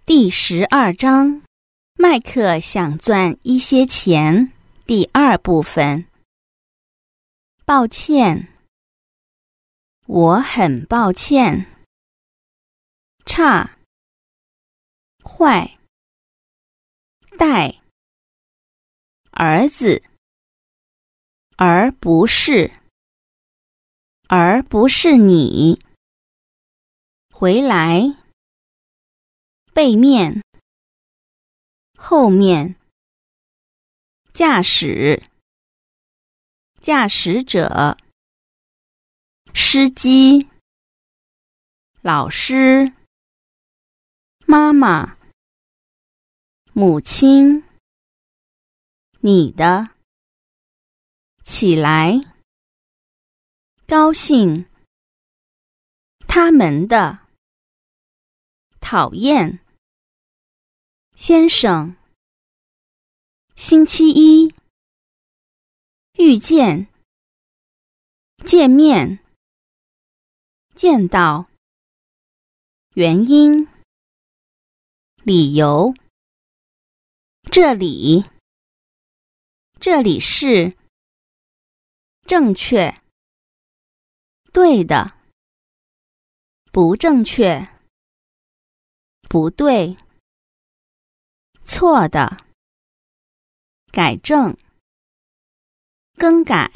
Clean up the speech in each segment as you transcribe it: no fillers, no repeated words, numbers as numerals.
第12章，麦克想赚一些钱，第2部分。抱歉，我很抱歉。差，坏，带，儿子，而不是，而不是你，回来，背面，后面，驾驶，驾驶者，司机，老师，妈妈，母亲，你的，起来，高兴，他们的，讨厌，先生，星期一，遇见，见面，见到，原因，理由，这里，这里是，正确，对的，不正确，不对，错的，改正，更改，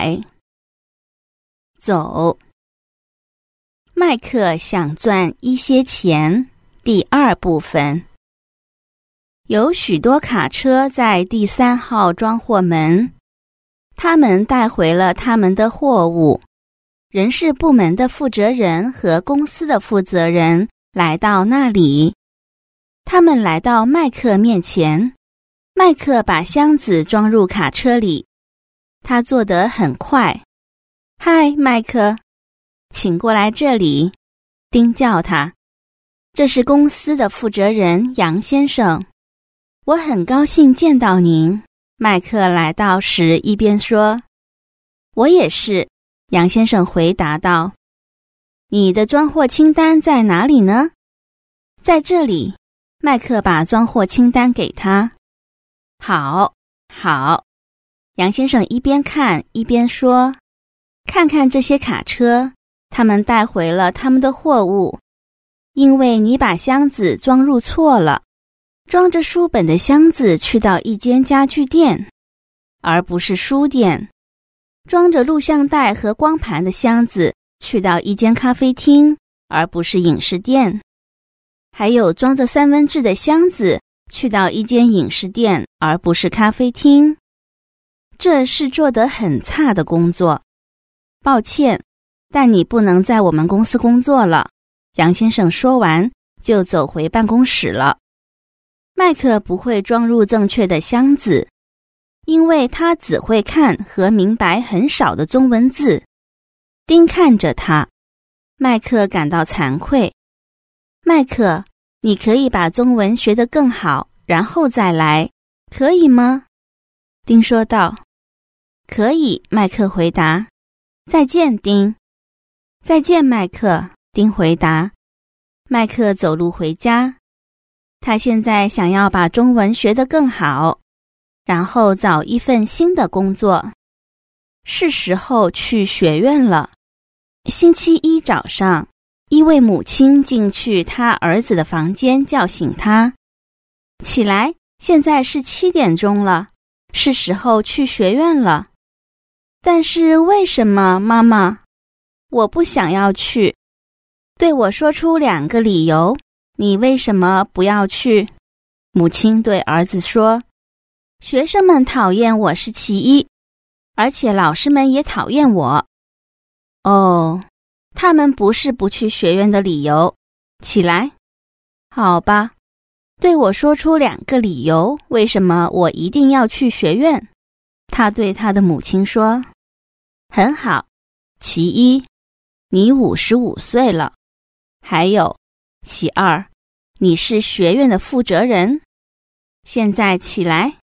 走。麦克想赚一些钱，第2部分。有许多卡车在第3号装货门，他们带回了他们的货物。人事部门的负责人和公司的负责人来到那里。他们来到麦克面前，麦克把箱子装入卡车里。他做得很快。嗨，麦克，请过来这里。丁叫他。这是公司的负责人杨先生。我很高兴见到您。麦克来到时一边说。我也是，杨先生回答道。你的装货清单在哪里呢？在这里。麦克把装货清单给他。好，好。杨先生一边看一边说，看看这些卡车，他们带回了他们的货物。因为你把箱子装入错了，装着书本的箱子去到一间家具店，而不是书店。装着录像带和光盘的箱子去到一间咖啡厅，而不是影视店。还有装着3文治的箱子去到一间影视店，而不是咖啡厅。这是做得很差的工作。抱歉，但你不能在我们公司工作了。杨先生说完就走回办公室了。麦克不会装入正确的箱子，因为他只会看和明白很少的中文字。丁看着他，麦克感到惭愧。麦克，你可以把中文学得更好，然后再来，可以吗？丁说道。可以，麦克回答。再见，丁。再见，麦克，丁回答。麦克走路回家。他现在想要把中文学得更好，然后找一份新的工作。是时候去学院了。星期一早上，一位母亲进去他儿子的房间叫醒他。起来，现在是7点钟了，是时候去学院了。但是为什么，妈妈？我不想要去。对我说出2个理由，你为什么不要去？母亲对儿子说。学生们讨厌我是其一，而且老师们也讨厌我。哦，他们不是不去学院的理由。起来。好吧，对我说出2个理由，为什么我一定要去学院？他对他的母亲说。很好。其一，你55岁了。还有，其二，你是学院的负责人。现在起来。